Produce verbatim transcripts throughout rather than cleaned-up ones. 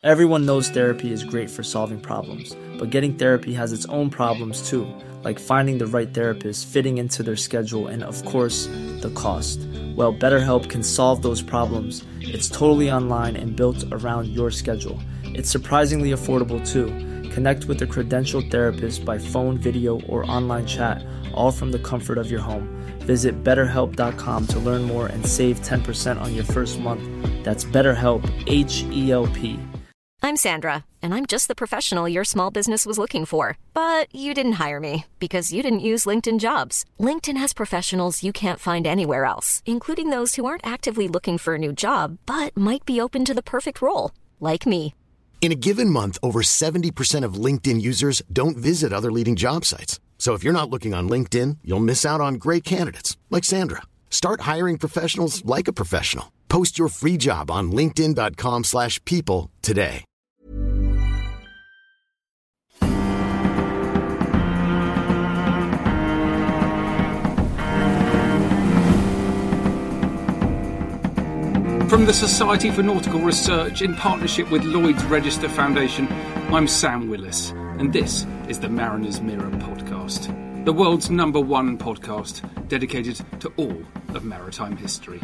Everyone knows therapy is great for solving problems, but getting therapy has its own problems too, like finding the right therapist, fitting into their schedule, and of course, the cost. Well, BetterHelp can solve those problems. It's totally online and built around your schedule. It's surprisingly affordable too. Connect with a credentialed therapist by phone, video, or online chat, all from the comfort of your home. Visit better help dot com to learn more and save ten percent on your first month. That's BetterHelp, H E L P. I'm Sandra, and I'm just the professional your small business was looking for. But you didn't hire me because you didn't use LinkedIn Jobs. LinkedIn has professionals you can't find anywhere else, including those who aren't actively looking for a new job, but might be open to the perfect role, like me. In a given month, over seventy percent of LinkedIn users don't visit other leading job sites. So if you're not looking on LinkedIn, you'll miss out on great candidates like Sandra. Start hiring professionals like a professional. Post your free job on linkedin dot com slash people today. From the Society for Nautical Research in partnership with Lloyd's Register Foundation, I'm Sam Willis, and this is the Mariner's Mirror podcast, the world's number one podcast dedicated to all of maritime history.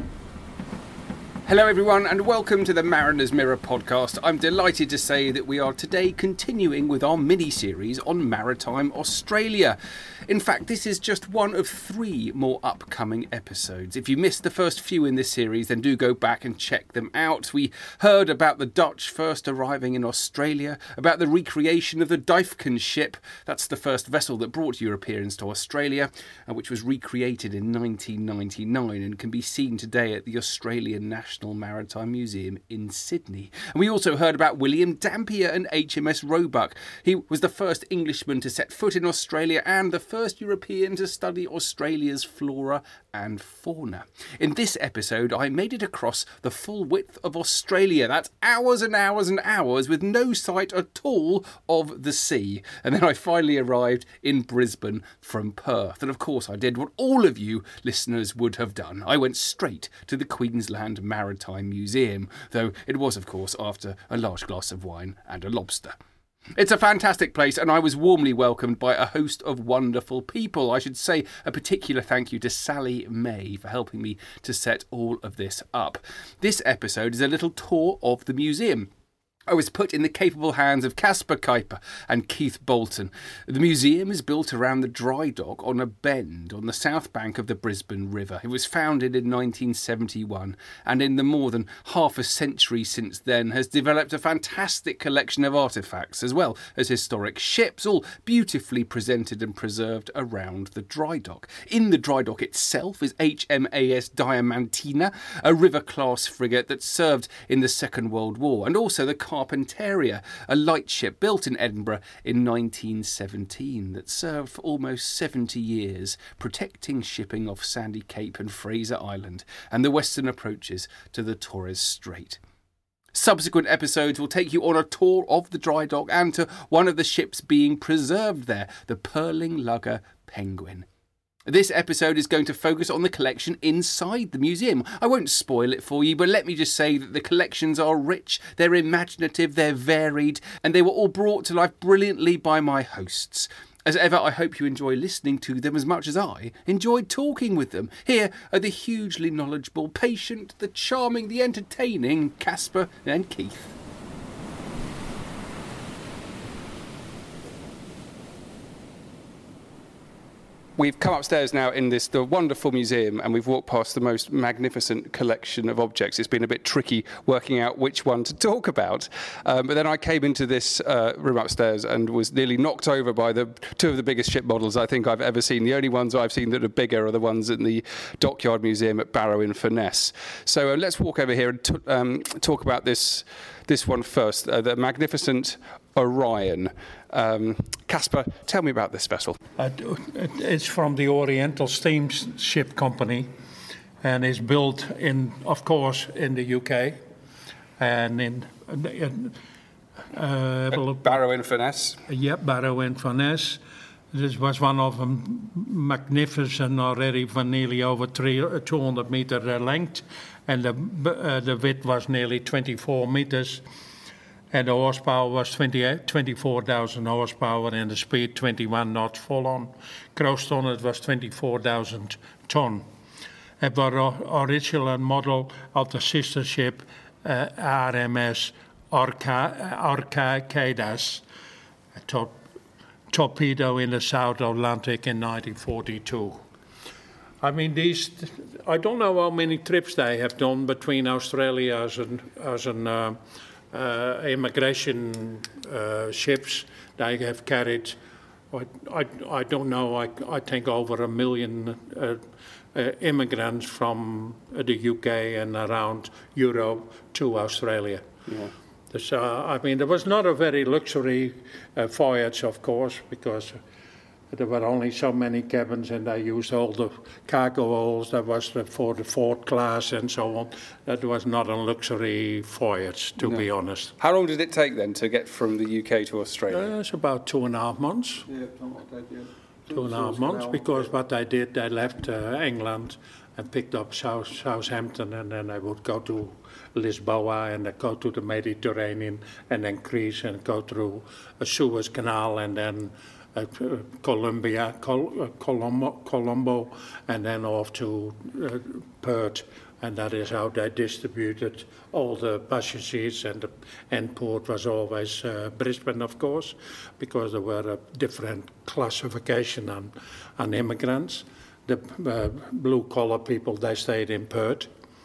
Hello everyone and welcome to the Mariner's Mirror podcast. I'm delighted to say that we are today continuing with our mini-series on maritime Australia. In fact, this is just one of three more upcoming episodes. If you missed the first few in this series, then do go back and check them out. We heard about the Dutch first arriving in Australia, about the recreation of the Dyfken ship, that's the first vessel that brought Europeans to Australia, which was recreated in nineteen ninety-nine and can be seen today at the Australian National Maritime Museum in Sydney. And we also heard about William Dampier and H M S Roebuck. He was the first Englishman to set foot in Australia and the first European to study Australia's flora and fauna. In this episode, I made it across the full width of Australia. That's hours and hours and hours with no sight at all of the sea. And then I finally arrived in Brisbane from Perth. And of course, I did what all of you listeners would have done. I went straight to the Queensland Maritime Museum, though it was, of course, after a large glass of wine and a lobster. It's a fantastic place, and I was warmly welcomed by a host of wonderful people. I should say a particular thank you to Sally May for helping me to set all of this up. This episode is a little tour of the museum. I was put in the capable hands of Caspar Kuiper and Keith Bolton. The museum is built around the dry dock on a bend on the south bank of the Brisbane River. It was founded in nineteen seventy-one and in the more than half a century since then has developed a fantastic collection of artefacts as well as historic ships, all beautifully presented and preserved around the dry dock. In the dry dock itself is H M A S Diamantina, a river-class frigate that served in the Second World War, and also the Carpentaria, a lightship built in Edinburgh in nineteen seventeen that served for almost seventy years, protecting shipping off Sandy Cape and Fraser Island and the western approaches to the Torres Strait. Subsequent episodes will take you on a tour of the dry dock and to one of the ships being preserved there, the Purling Lugger Penguin. This episode is going to focus on the collection inside the museum. I won't spoil it for you, but let me just say that the collections are rich, they're imaginative, they're varied, and they were all brought to life brilliantly by my hosts. As ever, I hope you enjoy listening to them as much as I enjoyed talking with them. Here are the hugely knowledgeable, patient, the charming, the entertaining Caspar and Keith. We've come upstairs now in this the wonderful museum and we've walked past the most magnificent collection of objects. It's been a bit tricky working out which one to talk about. Um, but then I came into this uh, room upstairs and was nearly knocked over by the two of the biggest ship models I think I've ever seen. The only ones I've seen that are bigger are the ones in the Dockyard Museum at Barrow-in-Furness. So uh, let's walk over here and t- um, talk about this, this one first, uh, the magnificent Orion. Um, Caspar, tell me about this vessel. Uh, it's from the Oriental Steamship Company and is built in, of course, in the U K and in, in uh, Barrow-in-Furness. Yeah, Barrow-in-Furness. This was one of them, magnificent already, for nearly over three, two hundred meter length, and the uh, the width was nearly twenty-four meters. and the horsepower was twenty-eight, twenty-four thousand horsepower, and the speed twenty-one knots full on. Gross tonnage was twenty-four thousand ton. It was the original model of the sister ship uh, R M S Arcadas, a tor- torpedo in the South Atlantic in nineteen forty-two. I mean, these, I don't know how many trips they have done between Australia as an, as an uh, uh, immigration uh, ships. They have carried, I, I, I don't know, I, I think over a million uh, uh, immigrants from the U K and around Europe to Australia. Yeah. This, uh, I mean, there was not a very luxury uh, voyage, of course, because there were only so many cabins, and they used all the cargo holds. That was for the fourth class and so on. That was not a luxury voyage, to no. be honest. How long did it take then to get from the U K to Australia? Uh, it's about two and a half months. Yeah, something like that, yeah. Two and a half months, because what they did, they left uh, England and picked up South, Southampton, and then they would go to Lisboa and then go to the Mediterranean and then Greece and go through a Suez Canal and then uh, Colombia, Col- uh, Colombo, Colombo, and then off to uh, Perth. And that is how they distributed all the passengers, and the end port was always uh, Brisbane, of course, because there were a different classification on, on immigrants. The uh, blue-collar people, they stayed in Perth,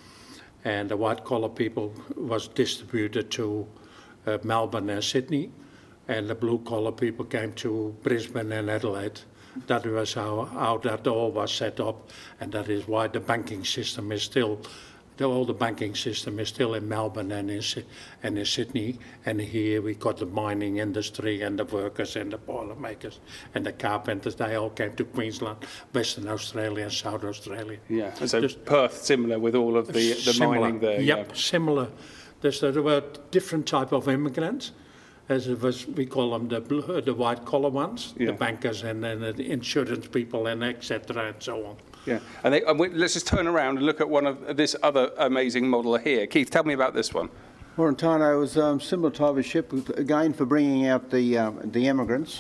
and the white-collar people was distributed to uh, Melbourne and Sydney, and the blue-collar people came to Brisbane and Adelaide. That was how, how that all was set up, and that is why the banking system is still, the, all the banking system is still in Melbourne and in, and in Sydney, and here we got the mining industry and the workers and the boiler makers and the carpenters. They all came to Queensland, Western Australia and South Australia. Yeah, and so Just Perth similar with all of the, the similar, mining there. Yep, yeah. similar. There's, there were different type of immigrants. As it was, we call them the blue, the white collar ones, yeah. the bankers and then the insurance people and et cetera and so on. Yeah, and, they, and we, let's just turn around and look at one of this other amazing model here. Keith, tell me about this one. Warrantano was a um, similar type of ship, again for bringing out the uh, the immigrants.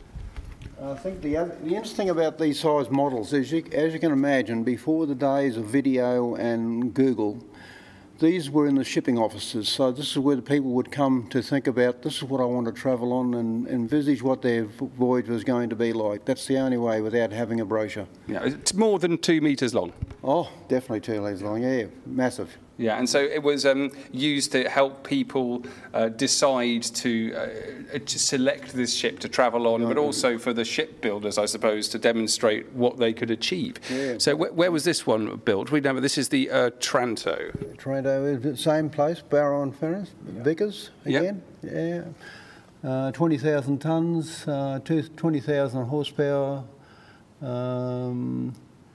I think the other, the interesting thing about these size models is, you, as you can imagine, before the days of video and Google, these were in the shipping offices, so this is where the people would come to think about, this is what I want to travel on, and envisage what their voyage was going to be like. That's the only way without having a brochure. Yeah, it's more than two metres long. Oh, definitely two metres long, yeah, massive. Yeah, and so it was um, used to help people uh, decide to, uh, to select this ship to travel on, but also for the shipbuilders, I suppose, to demonstrate what they could achieve. Yeah. So wh- where was this one built? We know this is the uh, Tranto. Tranto, same place, Barrow and Ferris, Vickers again. Yep. Yeah, uh, twenty thousand tonnes, uh, twenty thousand horsepower. Um,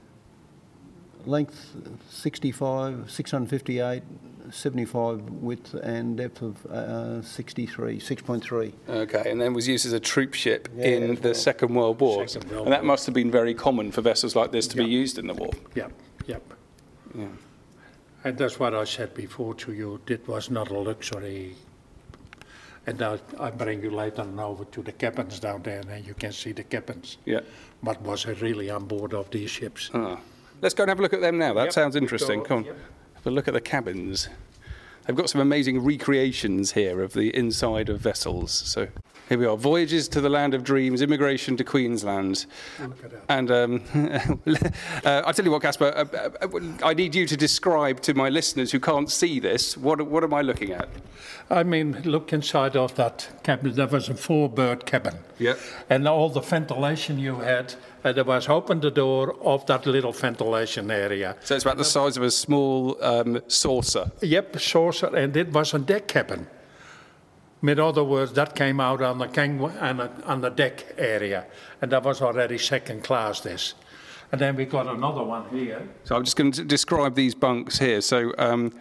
Length sixty-five, six hundred fifty-eight, seventy-five width, and depth of uh, sixty-three, six point three. Okay, and then was used as a troop ship yeah, in the well. Second World War. Second World and that War. Must have been very common for vessels like this to yep. be used in the war. Yep, yep. Yeah. And that's what I said before to you. It was not a luxury. And I, I bring you later on over to the cabins down there, and you can see the cabins. Yeah. What was really on board of these ships. Ah. Let's go and have a look at them now. That yep. sounds interesting. Come on, yep. have a look at the cabins. They've got some amazing recreations here of the inside of vessels. So here we are, Voyages to the Land of Dreams, Immigration to Queensland. Look at that. And um, uh, I'll tell you what, Caspar, uh, uh, I need you to describe to my listeners who can't see this, what, what am I looking at? I mean, look inside of that cabin. There was a four-berth cabin. Yep. And all the ventilation you had, uh, there was open the door of that little ventilation area. So it's about the size of a small um, saucer. Yep, saucer, and it was a deck cabin. In other words, that came out on the gangway and on the deck area, and that was already second class. This. And then we got another one here. So I'm just going to describe these bunks here. So um,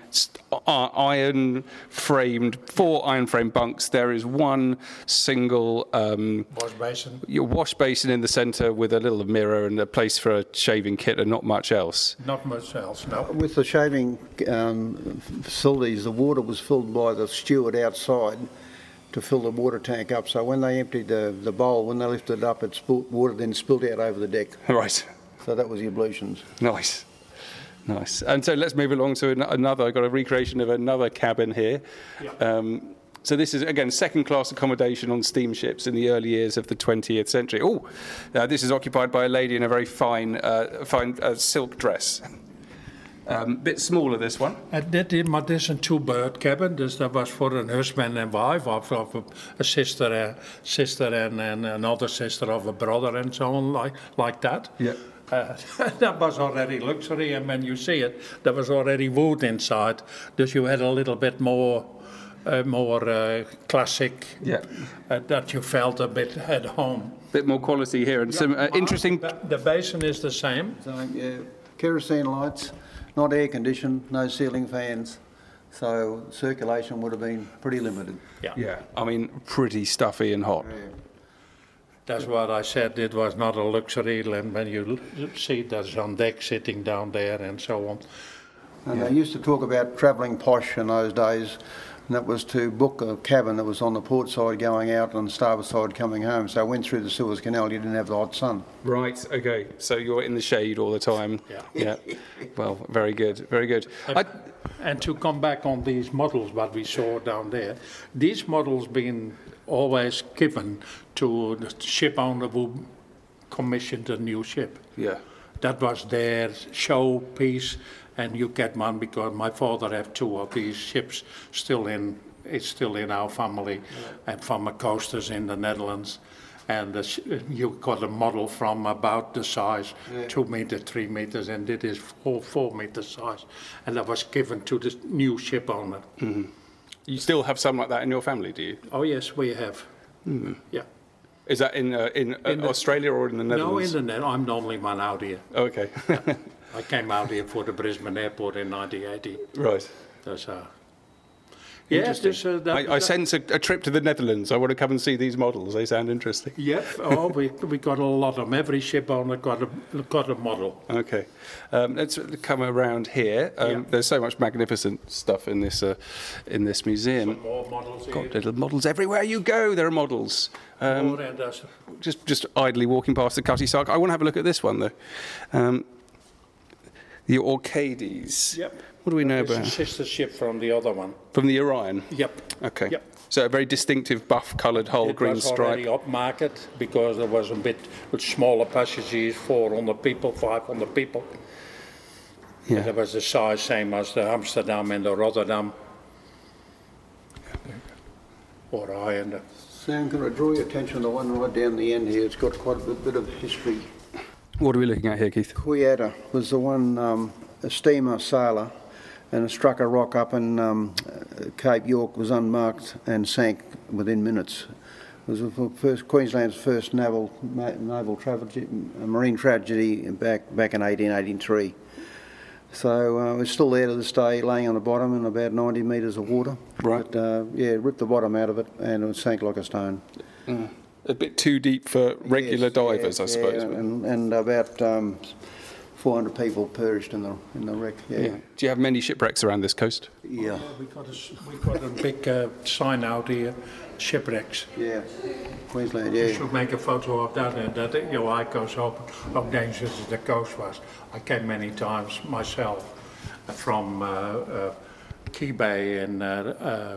iron-framed, four iron-framed bunks. There is one single um, wash basin. Your wash basin in the centre with a little mirror and a place for a shaving kit, and not much else. Not much else, no. With the shaving um, facilities, the water was filled by the steward outside, to fill the water tank up. So when they emptied the, the bowl, when they lifted it up, it spilled, water then spilled out over the deck. Right. So that was the ablutions. Nice. Nice. And so let's move along to an- another, I've got a recreation of another cabin here. Yeah. Um, so this is, again, second-class accommodation on steamships in the early years of the twentieth century. Oh, uh, this is occupied by a lady in a very fine, uh, fine uh, silk dress. Um, bit smaller, this one. Uh, dit, maar dit is een two-bird cabin, dus dat was voor een husband and wife, of, of a, a sister, a sister and, and another sister of a brother and so on, like, like that. Yeah. Uh, that was already luxury, and when you see it, there was already wood inside, dus you had a little bit more, uh, more uh, classic, Yeah. uh, that you felt a bit at home. Bit more quality here, and some uh, interesting... The, the basin is the same. So, yeah, kerosene lights, not air conditioned, no ceiling fans. So circulation would have been pretty limited. Yeah. Yeah, I mean, pretty stuffy and hot. That's what I said. It was not a luxury land when you l- see that's on deck sitting down there and so on. And they used to talk about travelling posh in those days, and that was to book a cabin that was on the port side going out and the starboard side coming home. So I went through the Suez Canal, you didn't have the hot sun. Right, okay. So you're in the shade all the time. Yeah. Yeah. Well, very good, very good. I, And to come back on these models, what we saw down there, these models being always given to the ship owner who commissioned a new ship. yeah. That was their showpiece, and you get one because my father have two of these ships still in. It's still in our family, and from a coasters in the Netherlands, and the, sh- you got a model from about the size, two meter, three meters, and it is four four meter size, and that was given to the new ship owner. You still have some like that in your family, do you? Oh yes, we have. Yeah. Is that in uh, in, uh, In the- Australia or in the No, Netherlands? in the Net. I'm the only one out here. Oh, okay. I came out here for the Brisbane airport in nineteen eighty. Right. That's uh. Yeah, Interesting. dus, uh, that, I, I sense a, a trip to the Netherlands. I want to come and see these models. They sound interesting. Yep. Oh, we we got a lot of them. Every ship owner got a got a model. Okay. Um, let's come around here. Um, Yeah. There's so much magnificent stuff in this uh, in this museum. More models here. Got little models everywhere you go. There are models. Um, More and there's just just idly walking past the Cutty Sark. I want to have a look at this one though. Um, the Orcades. Yep. What do we know It's a about sister ship from the other one. from the Orion? Yep. Okay. Yep. So a very distinctive buff-coloured hull, It green was stripe. already upmarket because there was a bit with smaller passengers, four hundred people, five hundred people. Yeah. And that was the size same as the Amsterdam and the Rotterdam. Orion. the- Sam, can I draw your attention to the one right down the end here? It's got quite a bit, bit of history. What are we looking at here, Keith? Quieta was the one, um, a steamer sailor, and it struck a rock up in um, uh, Cape York, was unmarked and sank within minutes. It was the first, Queensland's first naval ma- naval tragedy, marine tragedy back back in eighteen eighty-three. So uh, it's still there to this day, laying on the bottom in about ninety metres of water. Right. But, uh, yeah, ripped the bottom out of it and it sank like a stone. A bit too deep for regular Yes, divers, yeah, I suppose. yeah, and, and about um, four hundred people perished in the in the wreck. Yeah. Yeah. Do you have many shipwrecks around this coast? Yeah. We got a, s- we got a big uh, sign out here, shipwrecks. Yeah. Queensland. You Yeah. should make a photo of that and that your eye goes open, how dangerous the coast was. I came many times myself from uh, uh, Key Bay in uh, uh,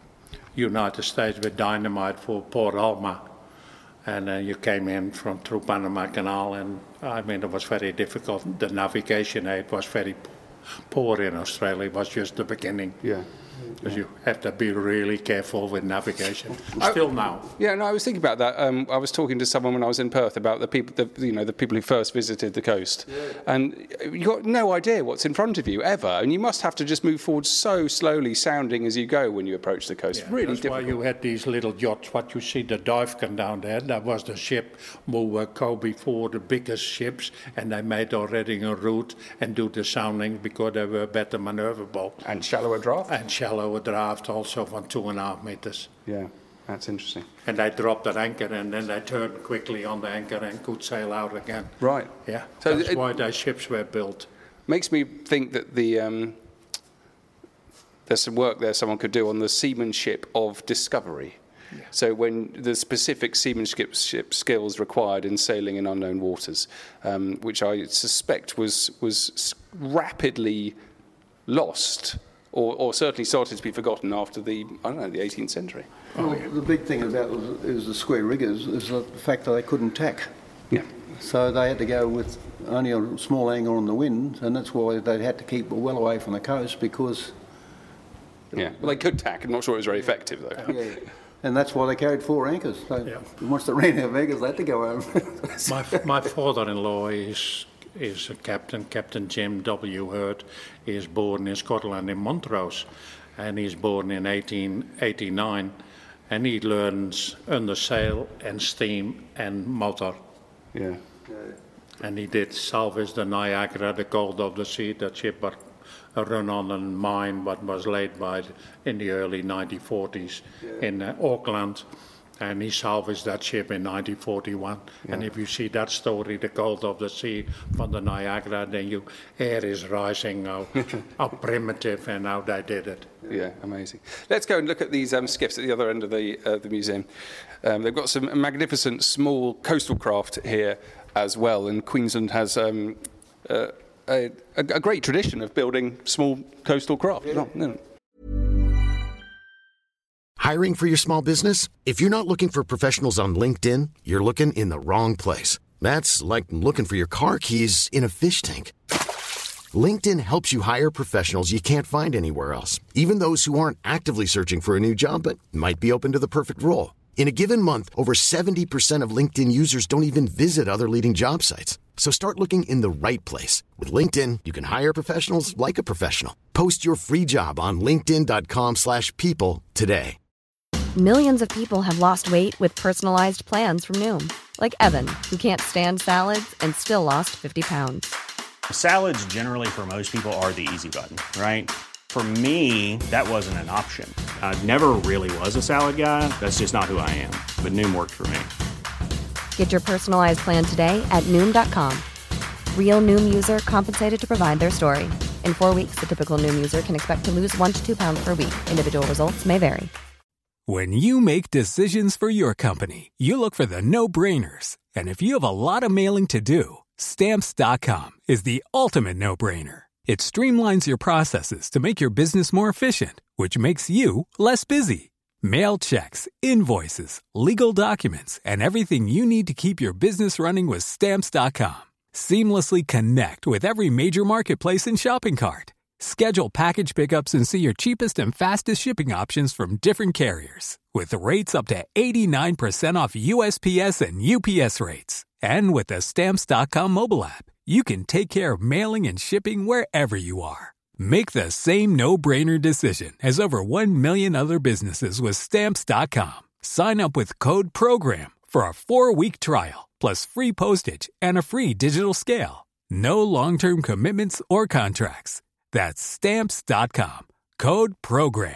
United States with dynamite for Port Alma. And uh, you came in from through Panama Canal, and I mean it was very difficult. The navigation aid was very poor in Australia. It was just the beginning. Yeah. Because you have to be really careful with navigation. Still now. Yeah, no, I was thinking about that. Um, I was talking to someone when I was in Perth about the people, the, you know, the people who first visited the coast, and you got no idea what's in front of you ever, and you must have to just move forward so slowly, sounding as you go when you approach the coast. Yeah, really that's difficult. why you had these little yachts. What you see, the Divecon down there, that was the ship who were go before the biggest ships, and they made already a route and do the sounding because they were better maneuverable. And shallower draft. And shallower draft also from two and a half meters. Yeah, that's interesting. And they dropped the anchor and then they turned quickly on the anchor and could sail out again. Right. Yeah, So that's it- why those ships were built. Makes me think that the um, there's some work there someone could do on the seamanship of Discovery. Yeah. So when the specific seamanship skills required in sailing in unknown waters, um, which I suspect was was rapidly lost, or, or certainly started to be forgotten after the I don't know the eighteenth century. Well, the big thing about was, is the square riggers is the fact that they couldn't tack. Yeah. So they had to go with only a small angle on the wind, and that's why they had to keep well away from the coast because. Yeah. Well, they could tack. I'm not sure it was very effective though. Yeah. And that's why they carried four anchors. So Yeah. once they ran out of anchors, they had to go home. My my father-in-law is is a captain, Captain Jim W. Hurd. He is born in Scotland in Montrose, and he's born in eighteen eighty-nine, and he learns under sail and steam and motor. Yeah. And he did salvage the Niagara, the Gold of the Sea, that ship was a run on a mine what was laid by the, in the early nineteen forties yeah. in uh, Auckland. And he salvaged that ship in nineteen forty-one. Yeah. And if you see that story, the Gold of the Sea from the Niagara, then you air is rising, how, how primitive and how they did it. Yeah, amazing. Let's go and look at these um, skiffs at the other end of the uh, the museum. Um, they've got some magnificent small coastal craft here as well, and Queensland has um, uh, a, a great tradition of building small coastal craft. Yeah. No, no. Hiring for your small business? If you're not looking for professionals on LinkedIn, you're looking in the wrong place. That's like looking for your car keys in a fish tank. LinkedIn helps you hire professionals you can't find anywhere else, even those who aren't actively searching for a new job but might be open to the perfect role. In a given month, over seventy percent of LinkedIn users don't even visit other leading job sites. So start looking in the right place. With LinkedIn, you can hire professionals like a professional. Post your free job on linkedin dot com slash people today. Millions of people have lost weight with personalized plans from Noom. Like Evan, who can't stand salads and still lost fifty pounds. Salads generally for most people are the easy button, right? For me, that wasn't an option. I never really was a salad guy. That's just not who I am. But Noom worked for me. Get your personalized plan today at Noom dot com. Real Noom user compensated to provide their story. In four weeks, the typical Noom user can expect to lose one to two pounds per week. Individual results may vary. When you make decisions for your company, you look for the no-brainers. And if you have a lot of mailing to do, Stamps dot com is the ultimate no-brainer. It streamlines your processes to make your business more efficient, which makes you less busy. Mail checks, invoices, legal documents, and everything you need to keep your business running with Stamps dot com. Seamlessly connect with every major marketplace and shopping cart. Schedule package pickups and see your cheapest and fastest shipping options from different carriers. With rates up to eighty-nine percent off U S P S and U P S rates. And with the Stamps dot com mobile app, you can take care of mailing and shipping wherever you are. Make the same no-brainer decision as over one million other businesses with Stamps dot com. Sign up with code PROGRAM for a four-week trial, plus free postage and a free digital scale. No long-term commitments or contracts. That's Stamps dot com. Code PROGRAM.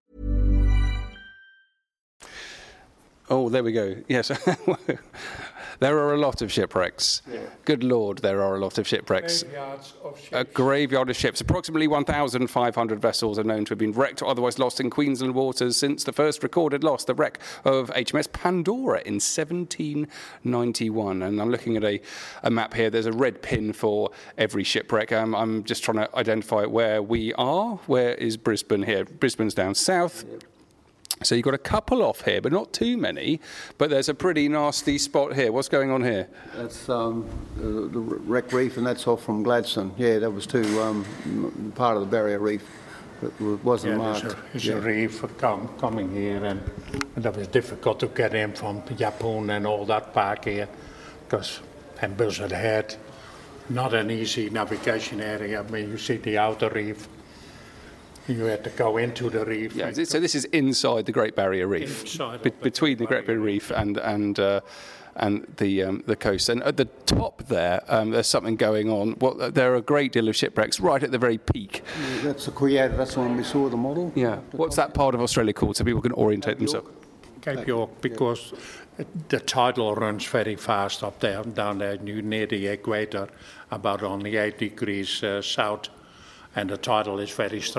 Oh, there we go. Yes. There are a lot of shipwrecks. Yeah. Good Lord, there are a lot of shipwrecks. Graveyards of ships. A graveyard of ships. Approximately one thousand five hundred vessels are known to have been wrecked or otherwise lost in Queensland waters since the first recorded loss, the wreck of H M S Pandora in seventeen ninety-one. And I'm looking at a, a map here. There's a red pin for every shipwreck. Um, I'm just trying to identify where we are. Where is Brisbane here? Brisbane's down south. Yeah. So you've got a couple off here, but not too many. But there's a pretty nasty spot here. What's going on here? That's um, the, the wreck reef, and that's off from Gladstone. Yeah, that was too um, part of the barrier reef. It wasn't yeah, marked. There's, a, there's yeah. a reef come, coming here, and, and that was difficult to get in from Yeppoon and all that back here, because and Buzzard Head, not an easy navigation area. I mean, you see the outer reef. You had to go into the reef. Yeah, so this is inside the Great Barrier Reef, inside Be- between the Great Barrier Reef and and uh, and the um, the coast. And at the top there, um, there's something going on. Well, there are a great deal of shipwrecks right at the very peak. Yeah, that's the Creator. That's the one we saw the model. Yeah. What's that part of Australia called, so people can orientate themselves? Cape York, because yeah. the tidal runs very fast up there, down there near the equator, about only eight degrees uh, south, and the tidal is very strong.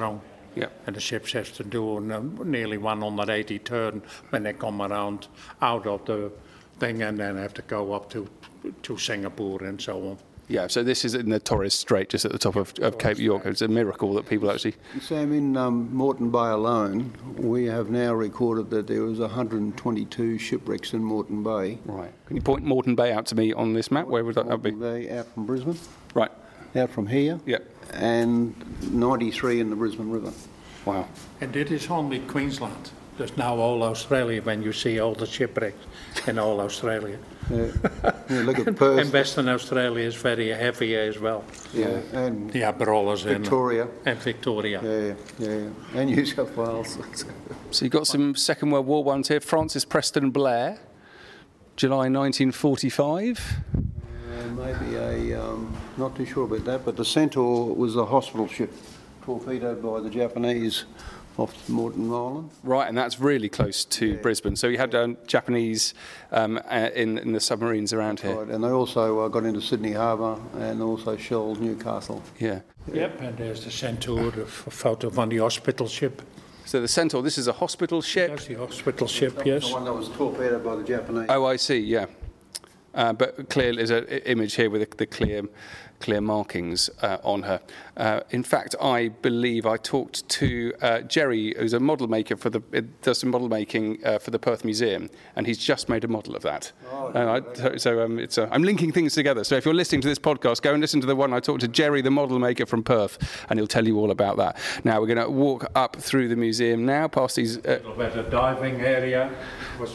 Yep. And the ships have to do um, nearly one hundred eighty turn when they come around out of the thing, and then have to go up to to Singapore and so on. Yeah, so this is in the Torres Strait, just at the top of, of Cape York. It's a miracle that people actually... Sam, in um, Moreton Bay alone, we have now recorded that there was one hundred twenty-two shipwrecks in Moreton Bay. Right. Can you point Moreton Bay out to me on this map? Where would that be? Moreton Bay out from Brisbane. Right. Out from here. Yep. And ninety-three in the Brisbane River. Wow. And it is only Queensland. There's now all Australia when you see all the shipwrecks in all Australia. Yeah. Yeah, look at Perth. And Western Australia is very heavy as well. Yeah, and The Aberollas Victoria. and Victoria. Yeah, yeah, and New South Wales. So you've got some Second World War ones here. Francis Preston Blair, July nineteen forty-five. Uh, maybe a, um, not too sure about that, but the Centaur was a hospital ship torpedoed by the Japanese off Moreton Island. Right, and that's really close to Yeah. Brisbane. So you had um, Japanese um, uh, in, in the submarines around here. Right, and they also uh, got into Sydney Harbour and also shelled Newcastle. Yeah. Yep, and there's the Centaur, the f- photo from the hospital ship. So the Centaur, this is a hospital ship. That's the hospital ship, The yes. one that was torpedoed by the Japanese. Oh, I see, yeah. Uh, but clearly there's an image here with the, the clear clear markings uh, on her. Uh, in fact, I believe I talked to uh, Jerry, who's a model maker for the, it does some model making uh, for the Perth Museum, and he's just made a model of that. Oh, uh, I, so so um, it's, uh, I'm linking things together. So if you're listening to this podcast, go and listen to the one I talked to Jerry, the model maker from Perth, and he'll tell you all about that. Now we're going to walk up through the museum now, past these... Uh, Where the diving area was.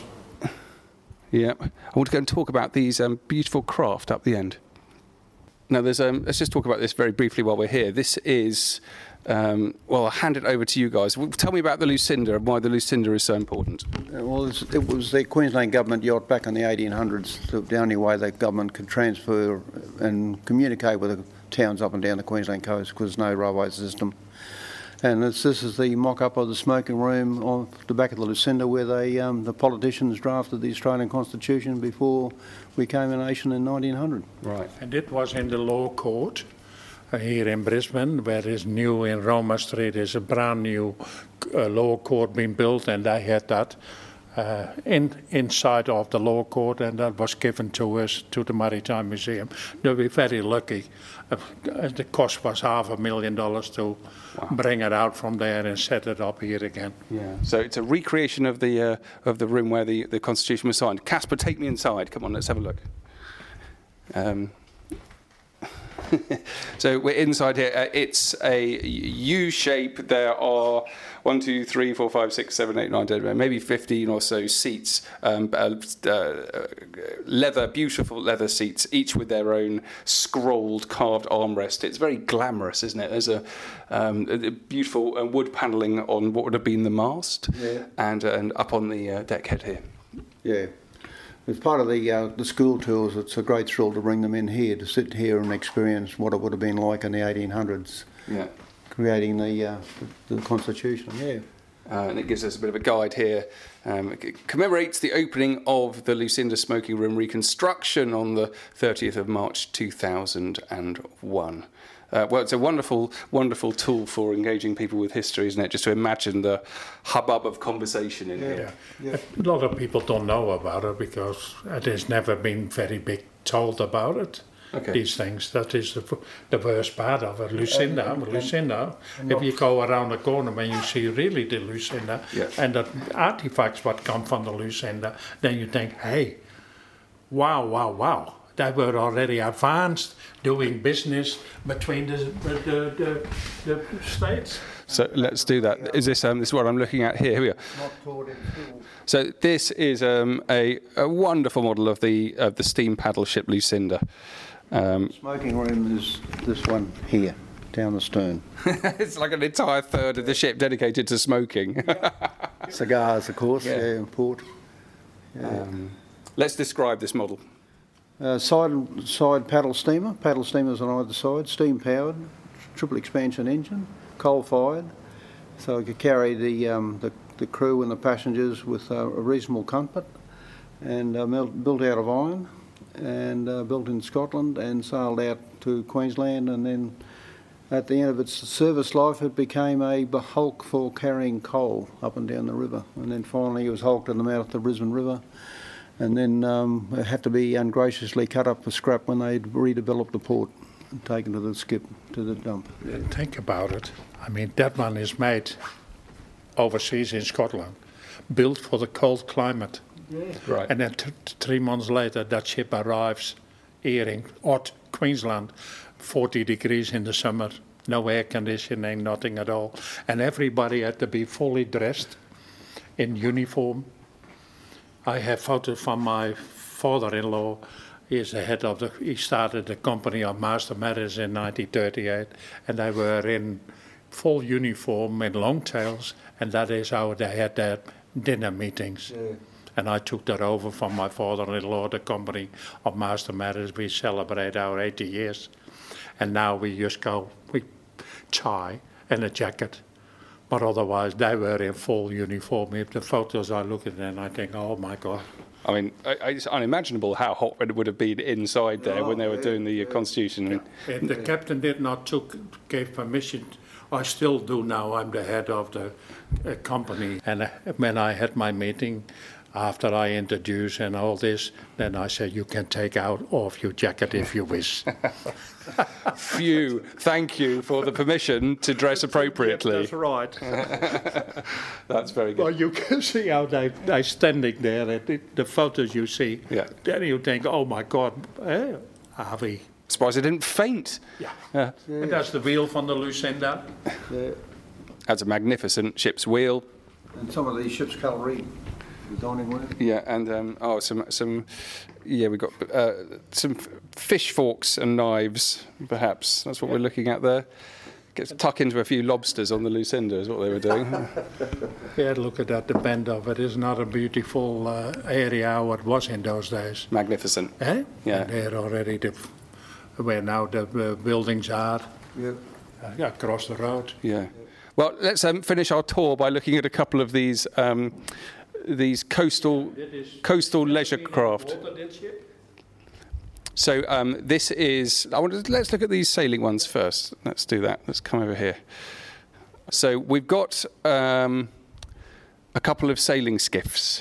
Yeah, I want to go and talk about these um, beautiful craft up the end. Now, there's um, let's just talk about this very briefly while we're here. This is, um, well, I'll hand it over to you guys. Well, tell me about the Lucinda and why the Lucinda is so important. Uh, Well, it's- it was the Queensland government yacht back in the eighteen hundreds, the only way the government could transfer and communicate with the towns up and down the Queensland coast because there's no railway system. And it's, this is the mock-up of the smoking room on the back of the Lucinda where they, um, the politicians drafted the Australian Constitution before we came a nation in nineteen hundred. Right. And it was in the law court uh, here in Brisbane, where is new in Roma Street. There's a brand new uh, law court being built, and they had that uh, in inside of the law court, and that was given to us, to the Maritime Museum. They were very lucky. Uh, the cost was half a million dollars to wow. bring it out from there and set it up here again. Yeah. So it's a recreation of the uh, of the room where the, the Constitution was signed. Casper, take me inside. Come on, let's have a look. Um, so we're inside here. Uh, it's a U shape. There are one, two, three, four, five, six, seven, eight, nine, ten, maybe fifteen or so seats. Um, uh, uh, leather, beautiful leather seats, each with their own scrolled, carved armrest. It's very glamorous, isn't it? There's a, um, a beautiful uh, wood panelling on what would have been the mast, yeah. and uh, and up on the uh, deckhead here. Yeah. As part of the uh, the school tours, it's a great thrill to bring them in here, to sit here and experience what it would have been like in the eighteen hundreds, Yeah. creating the, uh, the Constitution, yeah. Uh, and it gives us a bit of a guide here. Um, it commemorates the opening of the Lucinda Smoking Room reconstruction on the thirtieth of March two thousand one. Uh, well, it's a wonderful, wonderful tool for engaging people with history, isn't it? Just to imagine the hubbub of conversation in Yeah. here. Yeah. A lot of people don't know about it because it has never been very big told about it. Okay. These things. That is the, the worst part of it. Lucinda, And- and- Lucinda. and if not- you go around the corner when you see really the Lucinda Yeah. and the artifacts what come from the Lucinda, then you think, hey, wow, wow, wow. They were already advanced, doing business between the the, the, the states. So let's do that. Is this um, this is what I'm looking at here? Here we are. Not taught in school. So this is um, a, a wonderful model of the of the steam paddle ship Lucinda. Um, Smoking room is this one here, down the stern. it's like an entire third of the ship dedicated to smoking. Cigars, of course, Yeah. yeah, and port. Yeah. um, let's describe this model. Uh, side side paddle steamer, paddle steamers on either side, steam powered, triple expansion engine, coal fired, so it could carry the um, the, the crew and the passengers with uh, a reasonable comfort, and uh, mel- built out of iron, and uh, built in Scotland, and sailed out to Queensland, and then At the end of its service life, it became a hulk for carrying coal up and down the river. And then finally it was hulked in the mouth of the Brisbane River. And then um, it had to be ungraciously cut up for scrap when they'd redeveloped the port and taken to the skip, to the dump. Yeah, think about it. I mean, that one is made overseas in Scotland, built for the cold climate. Yeah. Right. And then t- t- three months later, that ship arrives here in odd Queensland, forty degrees in the summer, no air conditioning, nothing at all. And everybody had to be fully dressed in uniform. I have photos from my father-in-law. He is the head of the, he started the company of Master Matters in nineteen thirty-eight, and they were in full uniform in long tails, and that is how they had their dinner meetings. Yeah. And I took that over from my father-in-law, the company of Master Matters. We celebrate our eighty years. And now we just go with tie and a jacket. But otherwise, they were in full uniform. If the photos I look at them, I think, oh my God. I mean, it's unimaginable how hot it would have been inside there oh, when they were doing the uh, Constitution. Yeah. If the captain did not took, gave permission, I still do now. I'm the head of the uh, company. And uh, when I had my meeting, after I introduce and all this, then I said, you can take out off your jacket if you wish. Phew, thank you for the permission to dress appropriately. That's right. That's very good. Well, you can see how they, they're standing there, the, the photos you see. Yeah. Then you think, oh my God, eh, are we? Surprised I didn't faint. Yeah. yeah. And that's the wheel from the Lucinda. Yeah. That's a magnificent ship's wheel. And some of these ships' cutlery. Yeah, and um, oh, some some, yeah, we've got uh, some f- fish forks and knives, perhaps. That's what yeah. we're looking at there. Gets tuck into a few lobsters on the Lucinda is what they were doing. Yeah, look at that, the bend of it. It's not a beautiful uh, area how it was in those days. Magnificent. Eh? Yeah. And there already, the, where now the uh, buildings are, yeah. Uh, across the road. Yeah. Well, let's um, finish our tour by looking at a couple of these um, these coastal coastal leisure craft. So um, this is. I want to, let's look at these sailing ones first. Let's do that. Let's come over here. So we've got um, a couple of sailing skiffs,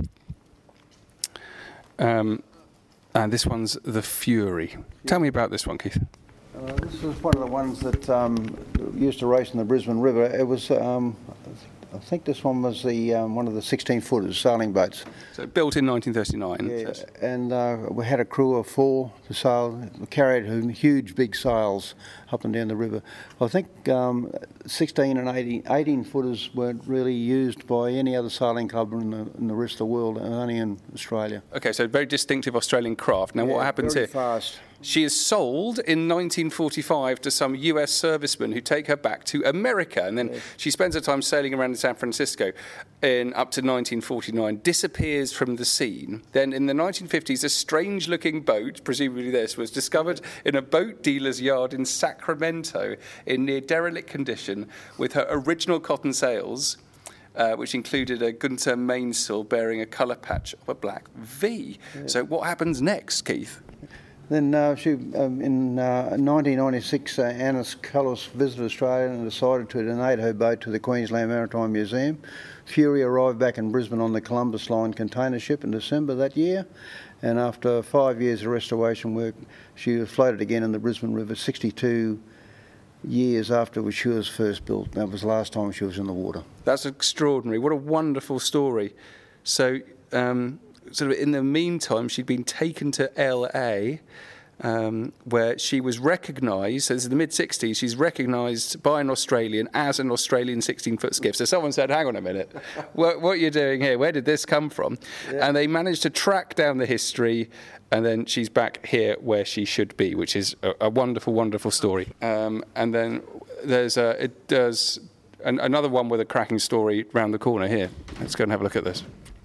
um, and this one's the Fury. Tell me about this one, Keith. Uh, this was one of the ones that um, used to race in the Brisbane River. It was. Um, I think this one was the um, one of the sixteen-footers, sailing boats. So built in nineteen thirty-nine. Yeah, and uh, we had a crew of four to sail. We carried huge, big sails up and down the river. I think um, sixteen and eighteen, eighteen-footers weren't really used by any other sailing club in the, in the rest of the world, only in Australia. Okay, so very distinctive Australian craft. Now, yeah, what happens very here? Fast. She is sold in nineteen forty-five to some U S servicemen who take her back to America. And then yeah. she spends her time sailing around in San Francisco in up to nineteen forty-nine, disappears from the scene. Then in the nineteen fifties, a strange-looking boat, presumably this, was discovered in a boat dealer's yard in Sacramento in near derelict condition with her original cotton sails, uh, which included a Gunter mainsail bearing a colour patch of a black V. Yeah. So what happens next, Keith? Then uh, she, um, in uh, nineteen ninety-six, uh, Annis Cullis visited Australia and decided to donate her boat to the Queensland Maritime Museum. Fury arrived back in Brisbane on the Columbus Line container ship in December that year, and after five years of restoration work, she was floated again in the Brisbane River sixty-two years after she was first built. That was the last time she was in the water. That's extraordinary. What a wonderful story. So, um, sort of in the meantime, she'd been taken to L A, um, where she was recognised, so this is the mid-sixties, she's recognised by an Australian as an Australian sixteen-foot skiff. So someone said, hang on a minute, what, what are you doing here? Where did this come from? Yeah. And they managed to track down the history, and then she's back here where she should be, which is a, a wonderful, wonderful story. Um, and then there's a, it does an, another one with a cracking story round the corner here. Let's go and have a look at this.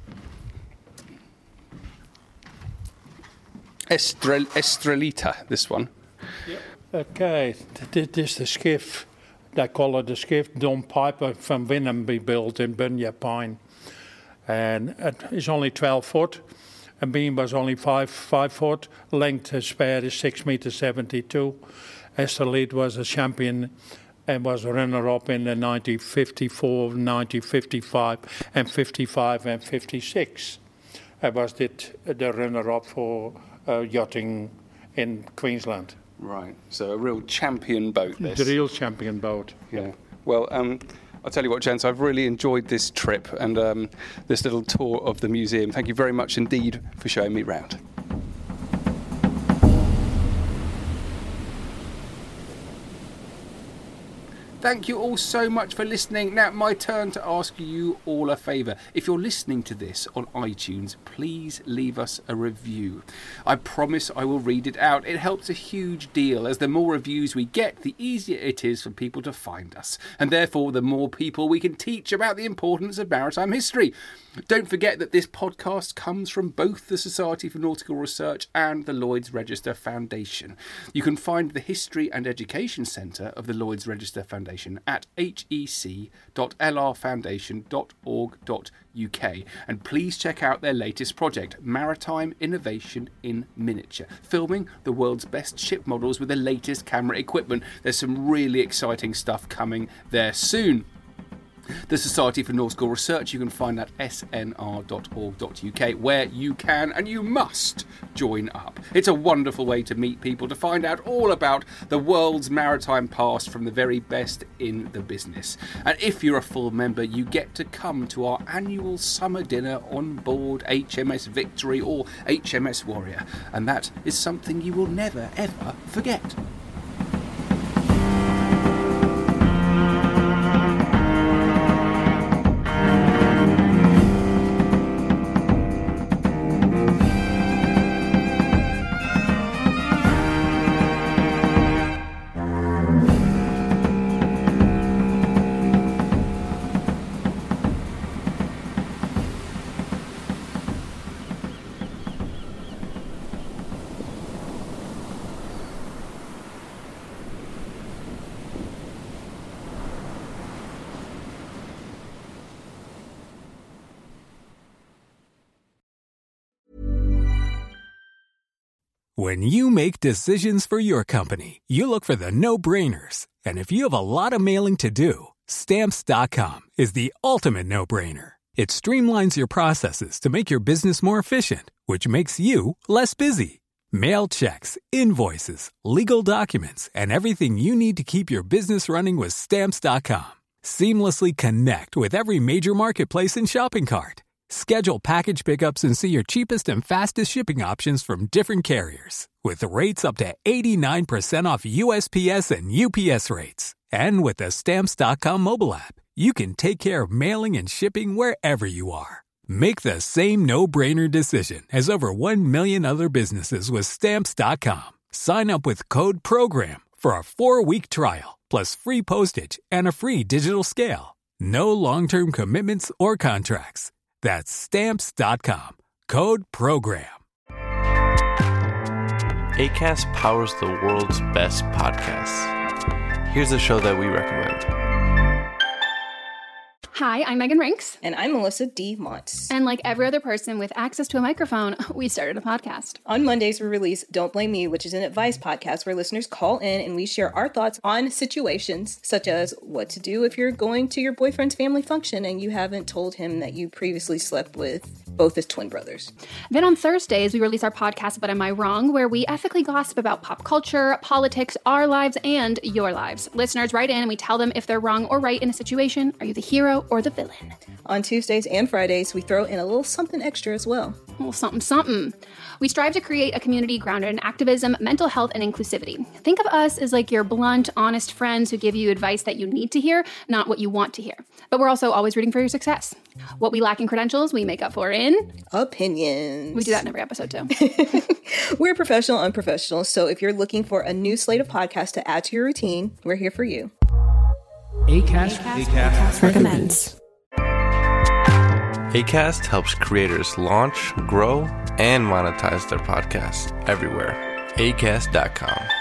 Estrel- Estrelita, this one. Yep. Okay, this is the skiff. They call it the skiff. Don Piper from Winnembe built in Bunya Pine. And it is only twelve foot. And beam was only five, five foot. Length to spare is six metres seventy-two. Esterlead was a champion and was runner-up in the nineteen fifty-four, nineteen fifty-five, and fifty-five and fifty-six. I was did the runner-up for uh, yachting in Queensland. Right, so a real champion boat, this. The real champion boat. Yeah. Well, um, I'll tell you what, gents, I've really enjoyed this trip and um, this little tour of the museum. Thank you very much indeed for showing me round. Thank you all so much for listening. Now, my turn to ask you all a favour. If you're listening to this on iTunes, please leave us a review. I promise I will read it out. It helps a huge deal, as the more reviews we get, the easier it is for people to find us. And therefore, the more people we can teach about the importance of maritime history. Don't forget that this podcast comes from both the Society for Nautical Research and the Lloyd's Register Foundation. You can find the History and Education Centre of the Lloyd's Register Foundation at h e c dot l r foundation dot org dot u k, and please check out their latest project, Maritime Innovation in Miniature, filming the world's best ship models with the latest camera equipment. There's some really exciting stuff coming there soon. The Society for Nautical Research you can find at s n r dot org dot u k, where you can and you must join up. It's a wonderful way to meet people, to find out all about the world's maritime past from the very best in the business. And if you're a full member, you get to come to our annual summer dinner on board H M S Victory or H M S Warrior, and that is something you will never ever forget. When you make decisions for your company, you look for the no-brainers. And if you have a lot of mailing to do, Stamps dot com is the ultimate no-brainer. It streamlines your processes to make your business more efficient, which makes you less busy. Mail checks, invoices, legal documents, and everything you need to keep your business running with Stamps dot com. Seamlessly connect with every major marketplace and shopping cart. Schedule package pickups and see your cheapest and fastest shipping options from different carriers, with rates up to eighty-nine percent off U S P S and U P S rates. And with the Stamps dot com mobile app, you can take care of mailing and shipping wherever you are. Make the same no-brainer decision as over one million other businesses with Stamps dot com. Sign up with code PROGRAM for a four-week trial, plus free postage and a free digital scale. No long-term commitments or contracts. That's Stamps dot com. Code PROGRAM. Acast powers the world's best podcasts. Here's a show that we recommend. Hi, I'm Megan Rinks. And I'm Melissa D. Montz. And like every other person with access to a microphone, we started a podcast. On Mondays, we release Don't Blame Me, which is an advice podcast where listeners call in and we share our thoughts on situations such as what to do if you're going to your boyfriend's family function and you haven't told him that you previously slept with both his twin brothers. Then on Thursdays, we release our podcast, But Am I Wrong?, where we ethically gossip about pop culture, politics, our lives, and your lives. Listeners write in and we tell them if they're wrong or right in a situation. Are you the hero or the villain? On Tuesdays and Fridays, we throw in a little something extra as well. A little something, something. We strive to create a community grounded in activism, mental health, and inclusivity. Think of us as like your blunt, honest friends who give you advice that you need to hear, not what you want to hear. But we're also always rooting for your success. What we lack in credentials, we make up for in... opinions. We do that in every episode, too. We're professional, unprofessional, so if you're looking for a new slate of podcasts to add to your routine, we're here for you. Acast, Acast, Acast recommends. Acast helps creators launch, grow, and monetize their podcasts everywhere. Acast dot com.